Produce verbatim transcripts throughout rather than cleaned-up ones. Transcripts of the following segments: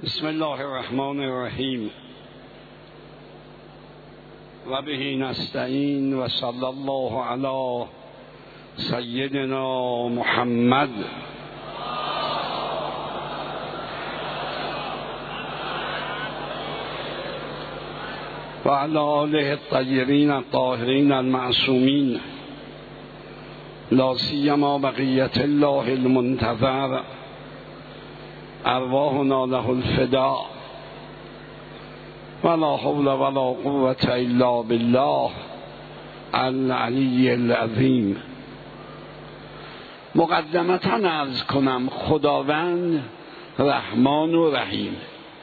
بسم الله الرحمن الرحیم و به نستعین و صلی الله علی سیدنا محمد و علی آله الطاهرین الطاهرین المعصومین لا سیما بقیت الله المنتظر ارواحنا له الفداء ولا حول ولا قوة الا بالله العلی العظیم. مقدمتا عرض کنم خداوند رحمان و رحیم.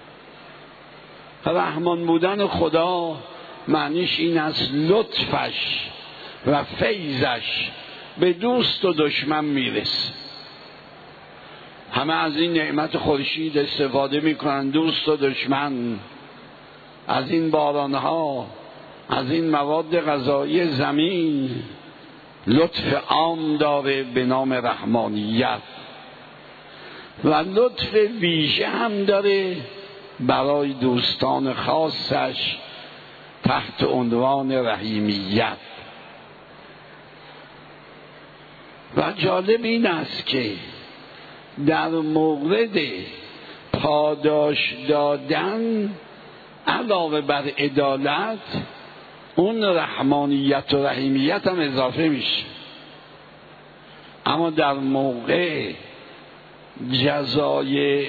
رحمان بودن خدا معنیش این است لطفش و فیضش به دوست و دشمن میرسه. همه از این نعمت خورشید استفاده میکنن، دوست و دشمن، از این بارانها، از این مواد غذایی زمین لطف عام داره به نام رحمانیت و لطف ویژه هم داره برای دوستان خاصش تحت عنوان رحیمیت. و جالب این است که در مورد پاداش دادن علاوه بر عدالت اون رحمانیت و رحیمیت هم اضافه میشه، اما در موقع جزای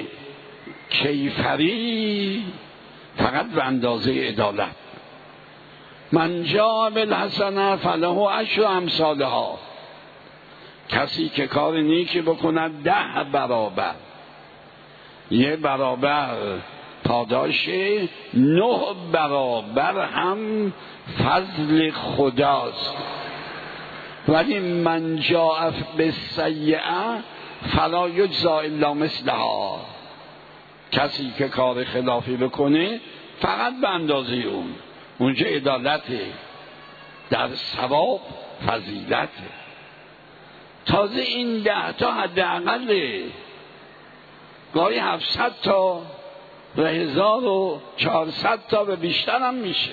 کیفری فقط به اندازه عدالت. من جاء بالحسنه فله عشر امثالها، کسی که کار نیکی بکند ده برابر، یه برابر پاداش، نه برابر هم فضل خداست. ولی من جاء بالسیئه فلا یجزی الا مثلها، کسی که کار خلافی بکنه فقط به اندازه اون، اونجا عدالته، در ثواب فضیلته. تازه این ده تا حداقله، گاهی هفتصد تا و هزار و چهارصد تا و بیشتر هم میشه.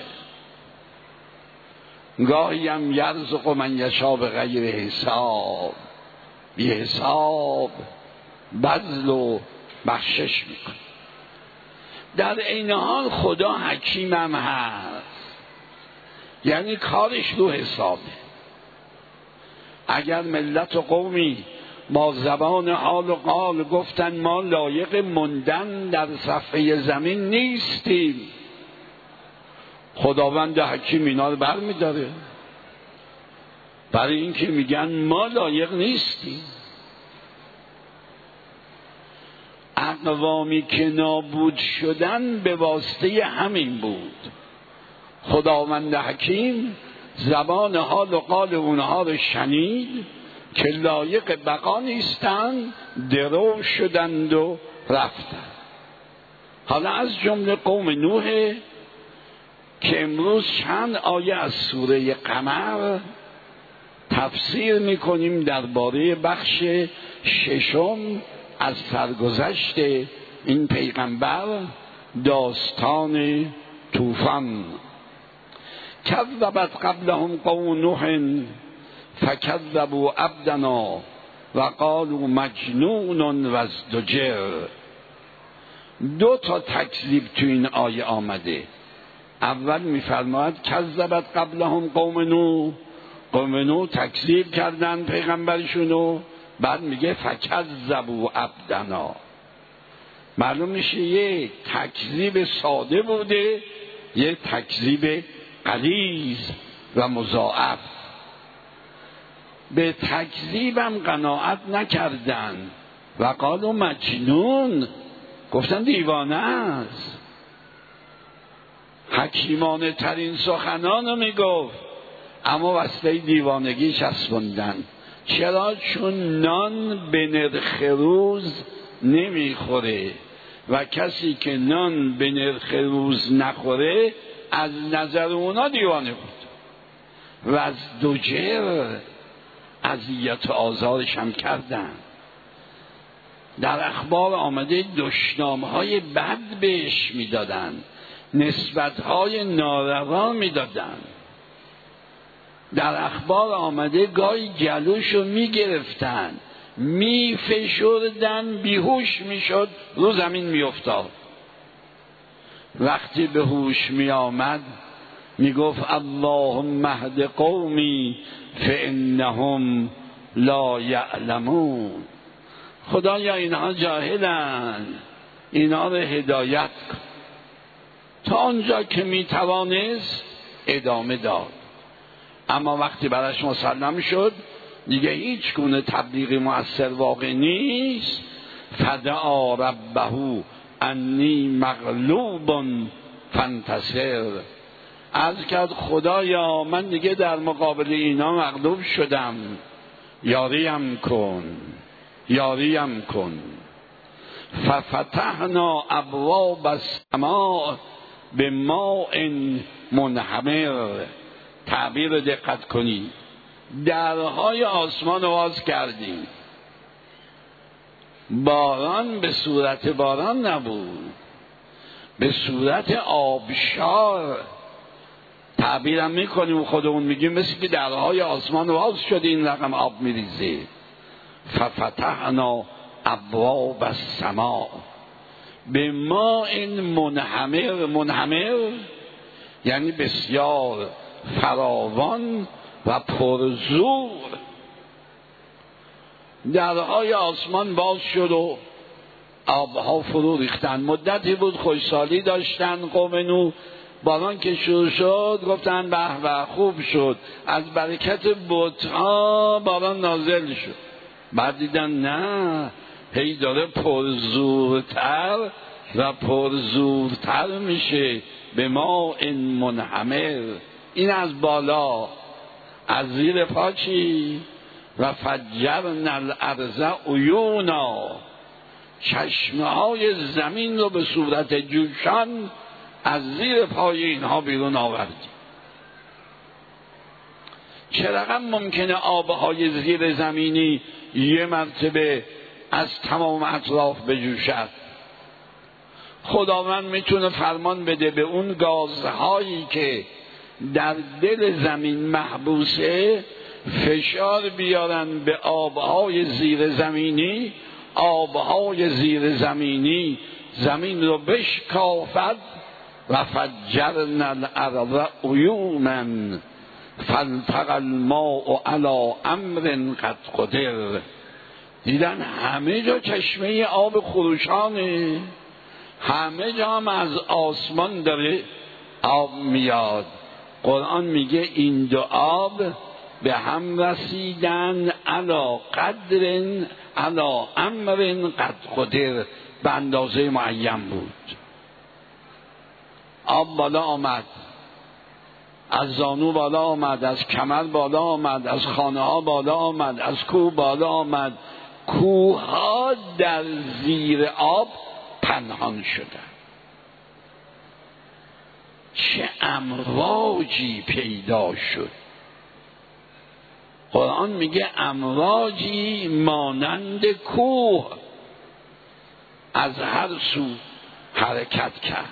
گاهی هم یرزق من یشاء بغیر حساب، بی حساب بذل و بخشش میکنه. در این حال خدا حکیم هم هست، یعنی کارش رو حسابه. اگر ملت و قومی با زبان حال و قال گفتن ما لایق موندن در صفحه زمین نیستیم، خداوند حکیم اینا رو بر می داره، برای اینکه میگن ما لایق نیستیم. اقوامی که نابود شدن به واسطه همین بود. خداوند حکیم زبان حال و قال اونها رو شنید که لایق بقا نیستند، درو شدند و رفتند. حالا از جمله قوم نوح که امروز چند آیه از سوره قمر تفسیر میکنیم درباره بخش ششم از سرگذشت این پیغمبر، داستان طوفان. کذبت قبلهم قوم نوح فکذبوا عبدنا و قالوا مجنون و ازدجر. دو تا تکذیب تو این آیه آمده. اول میفرماید کذبت قبلهم قوم نوح، قوم نوح تکذیب کردن پیغمبرشونو، بعد میگه فکذبوا عبدنا. معلوم میشه یه تکذیب ساده بوده، یه تکذیب غلیظ و مضاعف. به تکذیبم قناعت نکردن و قالوا مجنون، گفتن دیوانه است. حکیمانه ترین سخنانو میگفت اما وسیله دیوانگی چسبوندن. چرا؟ چون نان به نرخ روز نمیخوره و کسی که نان به نرخ روز نخوره از نظر اونا دیوانه بود. و از دوجر اذیت و آزارش هم کردن. در اخبار آمده دشنامهای بد بهش میدادن، نسبتهای ناروا میدادن. در اخبار آمده گاهی جلوشو میگرفتن، میفشردن، بیهوش میشد، رو زمین میافتاد. وقتی به هوش میآمد میگفت اللهم اهد قومی فانهم لا یعلمون. خدایا اینها جاهلن، اینها رو هدایت کن. تا آنجا که میتوانست ادامه داد، اما وقتی برش مسلم شد دیگه هیچ گونه تبلیغی مؤثر واقع نیست. فدعا ربه انی مغلوب فانتصر. عرض کرد خدایا من دیگه در مقابل اینا مغلوب شدم، یاریم کن، یاریم کن. ففتحنا ابواب السماء بماء منهمر. تعبیر دقت کنید، درهای آسمان باز کردیم. باران به صورت باران نبود، به صورت آبشار. تعبیرم میکنیم خودمون میگیم مثل که درهای آسمان باز شده، این رقم آب میریزه. ففتحنا ابواب السماء به ماء منهمر. منهمر یعنی بسیار فراوان و پرزور. درهای آسمان باز شد و آبها فرو ریختن. مدتی بود خوشحالی داشتن قوم نوح. باران که شروع شد گفتن به به خوب شد، از برکت بت‌ها باران نازل شد. بعد دیدن نه، هی داره پرزورتر و پرزورتر میشه. به ما این منهمر، این از بالا، از زیر پا چی؟ و فجرنا الارض عیونا. چشمه های زمین رو به صورت جوشان از زیر پای اینها بیرون آوردیم. چه رقم ممکنه آبهای زیر زمینی یه مرتبه از تمام اطراف بجوشد؟ خداوند میتونه فرمان بده به اون گازهایی که در دل زمین محبوسه فشار بیارن به آبهای زیر زمینی، آبهای زیر زمینی زمین رو بشکافد. و فجرنا الارض عیونا فالتقى الماء علی امر قد قدر. دیدن همه جا چشمه آب خروشانه، همه جا هم از آسمان داره آب میاد. قرآن میگه این دو آب به هم رسیدن علی قدر علی امر قد قدر، به اندازه معین بود. آب بالا آمد، از زانو بالا آمد، از کمر بالا آمد، از خانه ها بالا آمد، از کوه بالا آمد. کوه ها در زیر آب پنهان شدن. چه امواجی پیدا شد. قرآن میگه امواجی مانند کوه از هر سو حرکت کرد.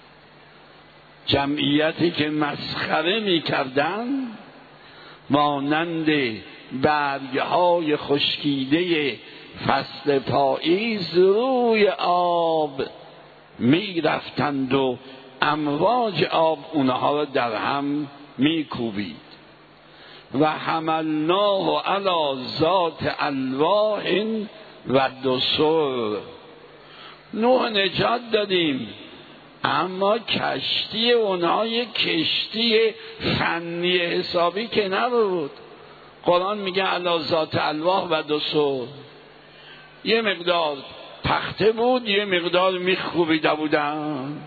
جمعیتی که مسخره میکردن مانند برگهای خشکیده فصل پاییز روی آب میرفتند و امواج آب اونها را در هم میکوبید. و حملناه علی ذات الواح و دسر. نوح نجات دادیم، اما کشتی اونها یک کشتی فنی حسابی که نبود. قرآن میگه علی ذات الواح و دسر. یه مقدار تخته بود، یه مقدار میخوبیده بودن.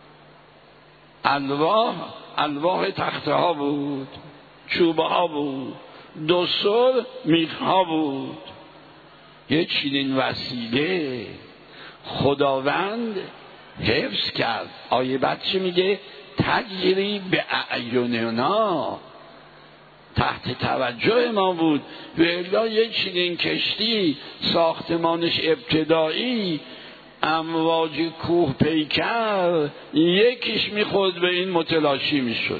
الواح الواح تخته ها بود، چوبه ها بود، دسر میخ ها بود. یه چنین وسیله خداوند حفظ کرد. آیه بعد چی میگه؟ تجری به اعیننا. تحت توجه ما بود. و الا یک چنین کشتی ساختمانش ابتدایی امواج کوه پیکر یکیش میخورد به این متلاشی میشد.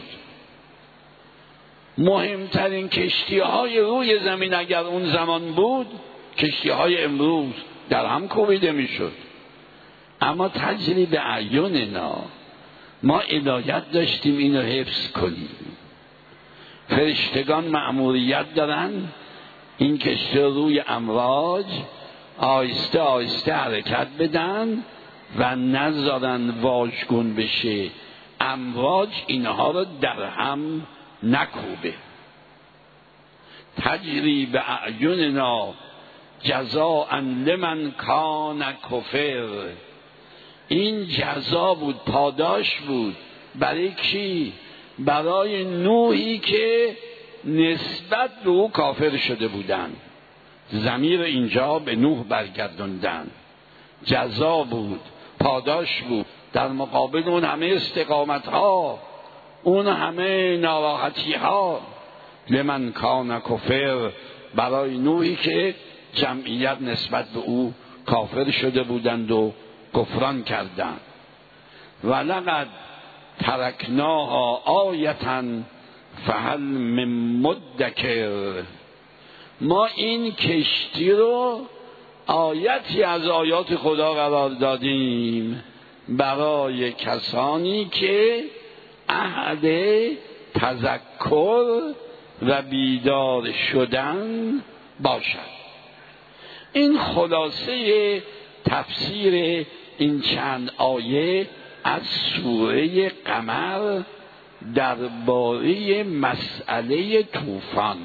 مهمترین کشتی های روی زمین اگر اون زمان بود کشتی های امروز در هم کوبیده میشد. اما تجری به اعیننا، ما عنایت داشتیم اینو حفظ کنیم. فرشتگان مأموریت دارن این کشتی روی امواج آهسته آهسته حرکت بدن و نذارن واژگون بشه، امواج اینها رو در هم نکوبه. تجری به اعیننا جزاء لمن کان کفر. این جزا بود، پاداش بود. برای کی؟ برای نوحی که نسبت به او کافر شده بودن. ضمیر اینجا به نوح برگردوندن. جزا بود، پاداش بود، در مقابل اون همه استقامت ها، اون همه ناراحتی ها. لمن کان کفر، برای نوحی که جمعیت نسبت به او کافر شده بودند و کفران کردند. ولقد ترکناها آیةً فهل من مدکر. ما این کشتی رو آیتی از آیات خدا قرار دادیم برای کسانی که عهد تذکر و بیدار شدن باشد. این خلاصه تفسیر این چند آیه از سوره قمر درباره مسئله طوفان.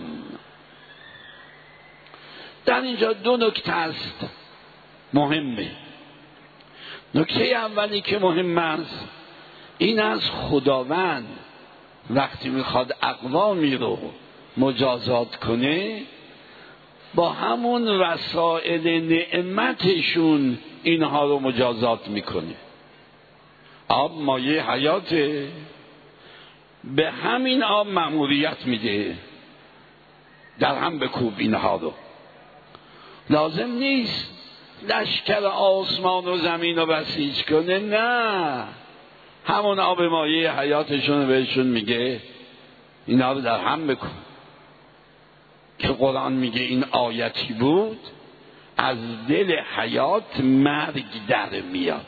در اینجا دو نکته است مهمه. نکته اولی که مهم است این از خداوند وقتی میخواد اقوامی رو مجازات کنه با همون وسائل نعمتشون اینها رو مجازات میکنه. آب مایه حیاته، به همین آب مأموریت میده در هم بکوب اینها رو. لازم نیست لشکر آسمان و زمین رو بسیج کنه، نه، همون آب مایه حیاتشون بهشون میگه اینها رو در هم بکن. که قرآن میگه این آیتی بود از دل حیات مرگ در میاد.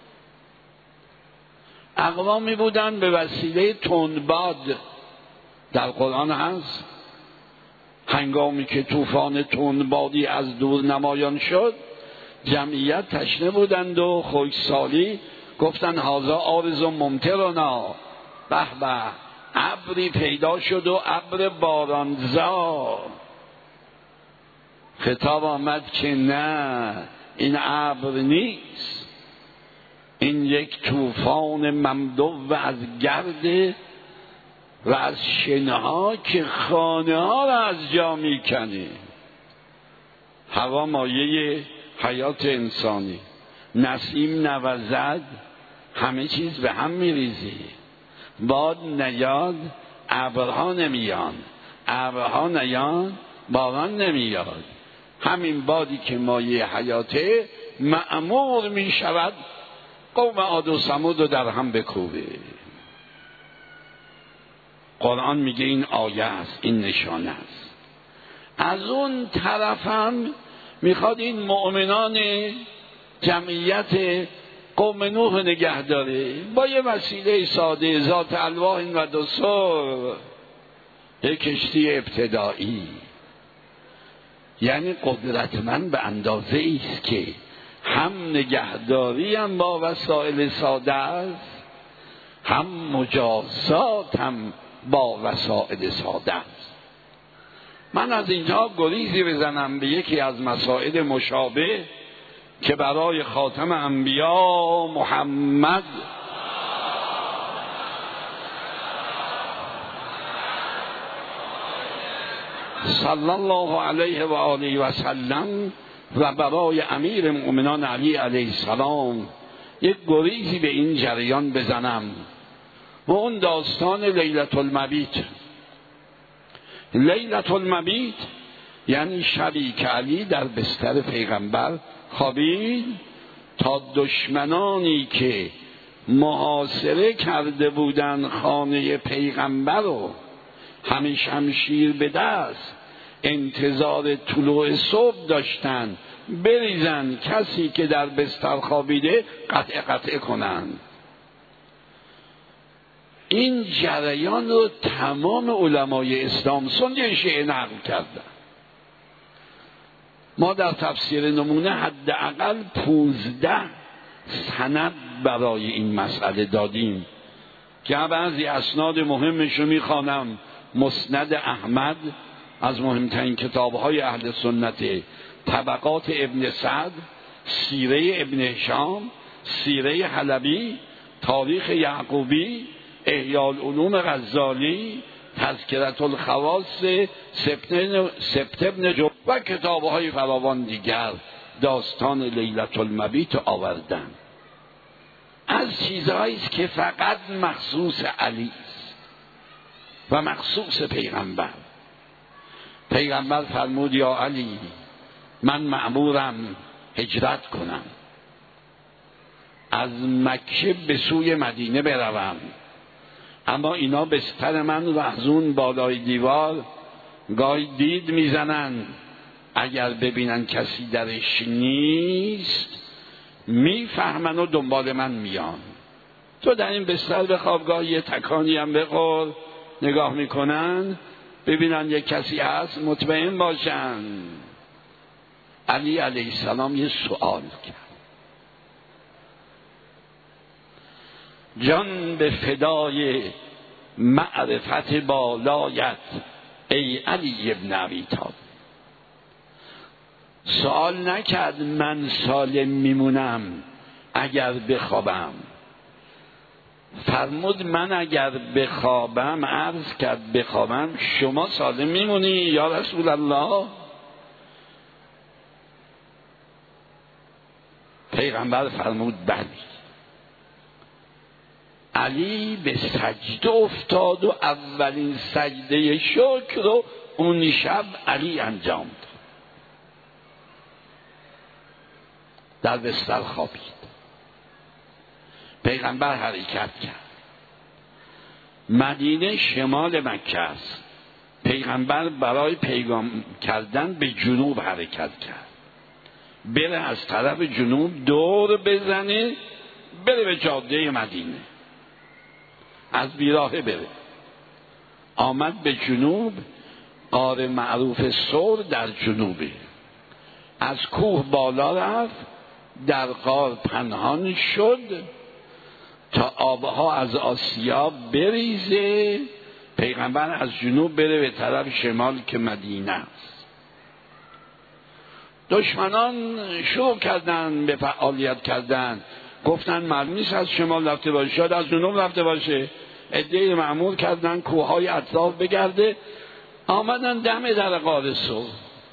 اقوامی بودن به وسیله تندباد، در قرآن هست هنگامی که طوفان تندبادی از دور نمایان شد جمعیت تشنه بودند و خشکسالی گفتن هذا عارض ممطرنا، به به ابری پیدا شد و ابر بارانزا. خطاب آمد که نه، این ابر نیست، این یک طوفان ممدو از گرد و از شنها که خانه ها را از جا میکنه. هوا مایه حیات انسانی، نسیم نوزد همه چیز به هم میریزه. باد نیاد ابرها نمیان، ابرها نیاد باران نمیاد. همین بادی که مایه حیاته مأمور می شود قوم عاد و ثمود رو در هم بکوبه. قرآن میگه این آیه است، این نشانه است. از اون طرفم میخواد این مؤمنان جمعیت قوم نوح نگه داره با یه وسیله ساده، ذات الواح و دسر، یک کشتی ابتدایی. یعنی قدرتمند به اندازه ایست که هم نگهداری هم با وسایل ساده است، هم مجازات هم با وسایل ساده است. من از اینجا گریزی بزنم به یکی از مسائل مشابه که برای خاتم انبیا محمد صلی الله علیه و آله و سلم و برای امیر مؤمنان علی علیه السلام یک گریزی به این جریان بزنم و اون داستان لیلة المبیت. لیلة المبیت یعنی شبی که علی در بستر پیغمبر خوابید تا دشمنانی که محاصره کرده بودن خانه پیغمبر رو همه شمشیر به دست انتظار طلوع صبح داشتن بریزن کسی که در بستر خوابیده قطع قطع کنن. این جریان رو تمام علمای اسلام سنی شیعه نقل کردن. ما در تفسیر نمونه حداقل پونزده سند برای این مسئله دادیم که بعضی اسناد مهمش رو میخوانم. مسند احمد از مهمترین کتاب‌های اهل سنت، طبقات ابن سعد، سیره ابن هشام، سیره حلبی، تاریخ یعقوبی، احیاء العلوم غزالی، تذکرة الخواص سبت ابن جو و کتاب‌های فراوان دیگر داستان لیلة المبیت آوردن. از چیزهایی است که فقط مخصوص علی است و مخصوص پیغمبر. پیغمبر فرمود یا علی من مأمورم هجرت کنم، از مکه به سوی مدینه بروم، اما اینا بستر من و از اون بالای دیوار گاهی دید میزنن، اگر ببینن کسی درش نیست میفهمن و دنبال من میان. تو در این بستر به خوابگاه یه تکانی هم بخور، نگاه میکنن ببینن یه کسی هست مطمئن باشن. علی علیه السلام یه سوال کرد، جان به فدای معرفت بالایت ای علی ابن ابی طالب. سوال نکرد من سالم میمونم اگر بخوابم، فرمود من اگر بخوابم، عرض کرد بخوابم شما سالم میمونی یا رسول الله؟ پیغمبر فرمود بلی. علی به سجده افتاد و اولین سجده شکر رو اون شب علی انجام داد. در بستر خوابید. پیغمبر حرکت کرد. مدینه شمال مکه است. پیغمبر برای پیغام کردن به جنوب حرکت کرد. بره از طرف جنوب دور بزنه بره به جاده مدینه، از بیراهه بره. آمد به جنوب، غار معروف سور در جنوبه. از کوه بالا رفت، در غار پنهان شد تا آبها از آسیا بریزه، پیغمبر از جنوب بره به طرف شمال که مدینه است. دشمنان شروع کردن به فعالیت کردن، گفتن معلوم نیست از شمال رفته باشه، شاید از جنوب رفته باشه. عده‌ای مأمور کردن کوههای اطراف بگرده، آمدن دم در غار سور.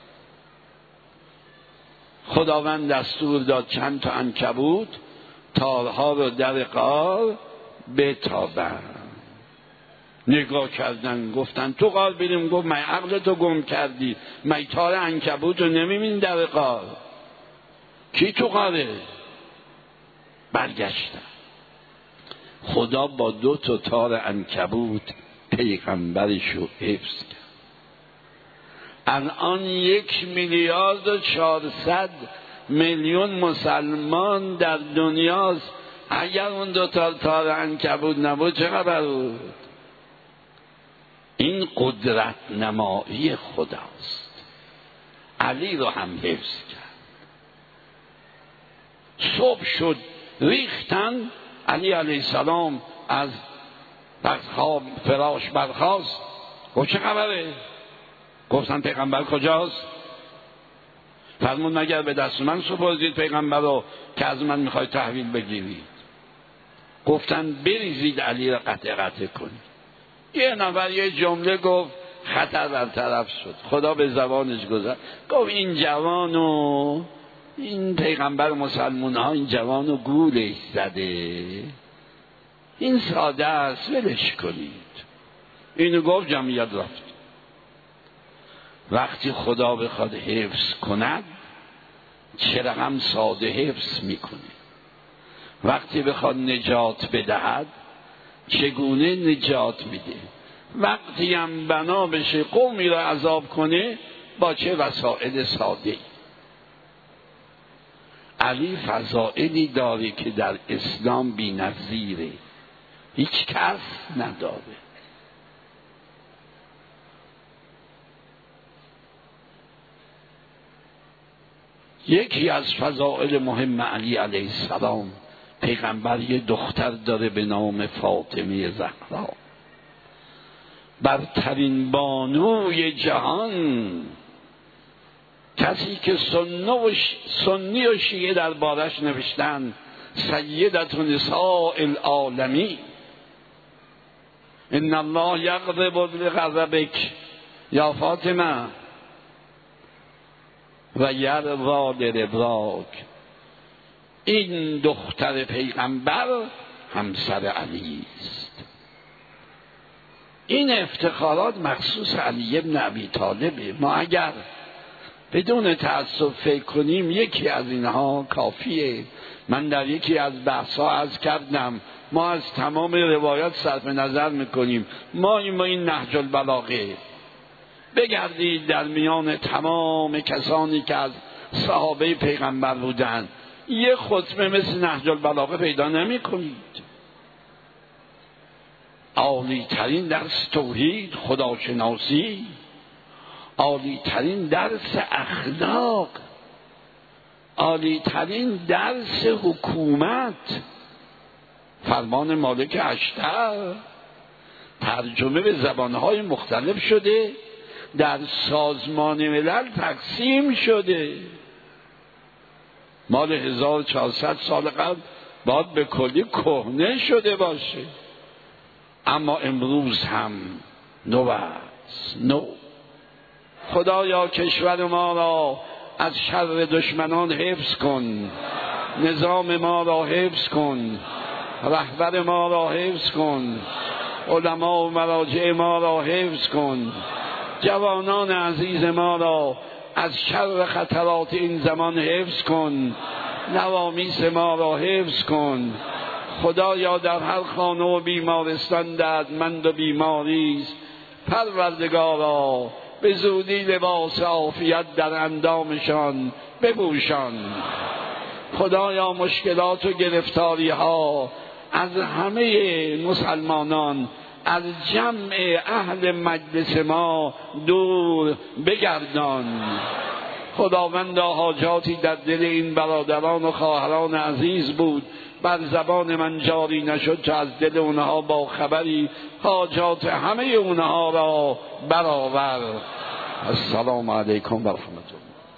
خداوند دستور داد چند تا عنکبوت تارها رو در غار بتابن. نگاه کردن گفتن تو غار بریم. گفت من عقل تو گم کردی، من تار عنکبوت رو نمیبینی در غار؟ کی تو غاره؟ برگشتن. خدا با دو تا تار عنکبوت پیغمبرش رو حفظ کرد. الان یک میلیارد و چهارصد میلیون مسلمان در دنیاست. اگر اون دو تا تار عنکبوت نبود چه خبر بود؟ این قدرت نمایی خداست. علی رو هم حفظ کرد. صبح شد ریختن، علی علیه السلام از خواب فراش برخاست. گفت چه خبره؟ گفتن پیغمبر کجاست؟ فرمود مگر به دست من سپردید پیغمبر رو که از من میخواید تحویل بگیرید؟ گفتن بریزید علی را قطع قطع کنید. یه نفر یه جمله گفت، خطر برطرف شد. خدا به زبانش گذاشت، گفت این جوانو، این پیغمبر مسلمان ها این جوانو گولش زده، این ساده است ولش کنید. اینو گفت جمعیت رفت. وقتی خدا بخواد حفظ کند چه رقم ساده حفظ میکنه، وقتی بخواد نجات بدهد چگونه نجات میده، وقتی هم بنا بشه قومی را عذاب کنه با چه وسایل ساده. علی فضائلی داره که در اسلام بی نظیره، هیچ کس نداره. یکی از فضائل مهم علی علیه السلام، پیغمبر یه دختر داره به نام فاطمه زهرا، برترین بانوی جهان، کسی که سنی و شیعه در بارش نوشتن سیدت نساء العالمین، ان الله یغضب لغضبک یا فاطمه و یرضا لرضاک. این دختر پیغمبر همسر علی است. این افتخارات مخصوص علی ابن ابی طالبه. ما اگر بدون تعصب فکر کنیم یکی از اینها کافیه. من در یکی از بحث‌ها عرض کردم ما از تمام روایات صرف نظر میکنیم. ما این ما این نهج البلاغه بگردید در میان تمام کسانی که از صحابه پیغمبر بودند یه خطبه مثل نهج البلاغه پیدا نمی کنید. عالی ترین درس توحید، خداشناسی، عالی ترین درس اخلاق، عالی ترین درس حکومت، فرمان مالک اشتر ترجمه به زبانهای مختلف شده، در سازمان ملل تقسیم شده. مال هزار و چهارصد سال قبل باید به کلی کهنه شده باشه، اما امروز هم نو است نو. خدایا کشور ما را از شر دشمنان حفظ کن، نظام ما را حفظ کن، رهبر ما را حفظ کن، علما و مراجع ما را حفظ کن، جوانان عزیز ما را از شر خطرات این زمان حفظ کن، نوامیس ما را حفظ کن. خدایا در هر خانه و بیمارستان دردمند و بیماری است، پروردگارا به زودی لباس عافیت در اندامشان بپوشان. خدایا مشکلات و گرفتاری ها از همه مسلمانان، از جمع اهل مجلس ما دور بگردان. خداوندا حاجاتی در دل این برادران و خواهران عزیز بود بر زبان من جاری نشد تا از دل اونها با خبری حاجات همه اونها را برآور. السلام علیکم و رحمت الله.